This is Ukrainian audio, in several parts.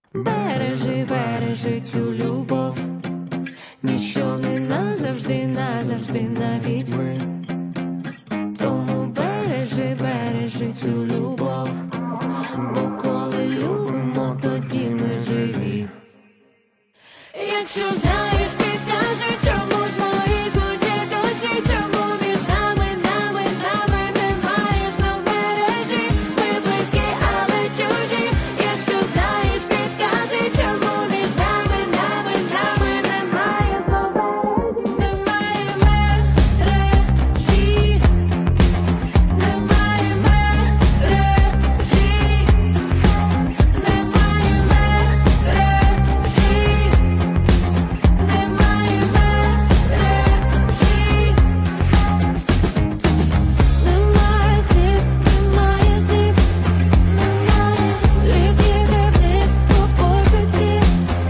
Бережи, бережи цю любов, ніщо не назавжди, назавжди, навіть ми. Тому бережи, бережи цю любов, бо коли любимо, тоді ми живі. Якщо знаєш, підкажи, чому з моїх очей дощі, чому між нами немає знов мережі. Ми близькі, але чужі. Якщо знаєш, підкажи, чому між нами немає знов мережі. Немає мережі, немає мережі, немає слів, немає слів, немає літніх теплиць по почутті.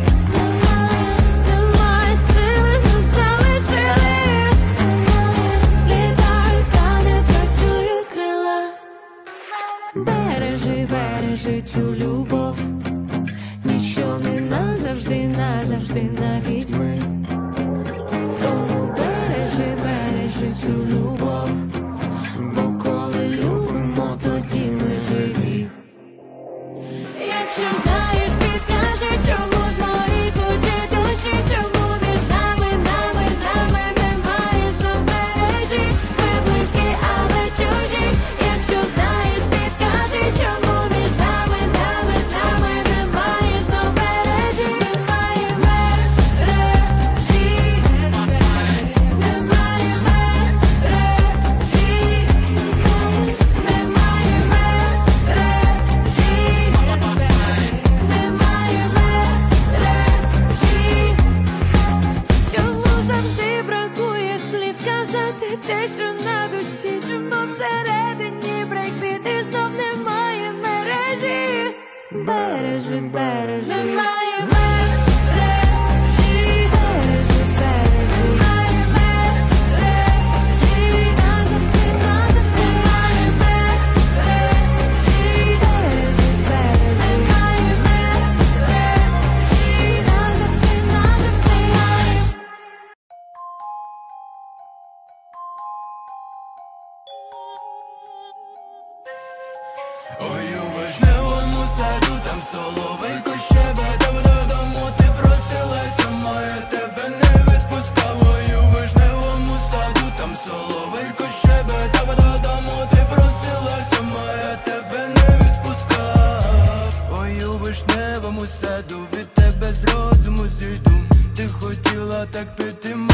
Немає сили, не залишили. Злітають, та не працюють крила. Бережи, бережи цю любов, ніщо не назавжди, назавжди, навіть ми. Тому бережи, бережи цю любов, бо коли любимо, тоді ми живі. Якщо знаєш, підкажи, чому з моїх очей дощі, чому між нами немає знов мережі. Ми близькі, але чужі. Якщо знаєш, підкажи, чому між нами немає знов мережі. Немає мережі, немає мережі, немає мережі, немає мережі. Чому завжди бракує слів сказати те, що на душі, чому всередині брейкбіт і знов немає мережі. Бережи, бережи, немає мережі, бережи, бережи, немає мережі, назавжди, назавжди, немає мережі, бережи, бережи, немає мережі, назавжди, назавжди. Ой, у вишневому саду, там соловейко щебетав, додому ти просилася, моя тебе не відпускав. Ой, у вишневому саду, там соловейко щебетав, додому ти просилася, моя тебе не відпускав. Ой, у вишневому саду, від тебе з розуму зійду. Ти хотіла так піти,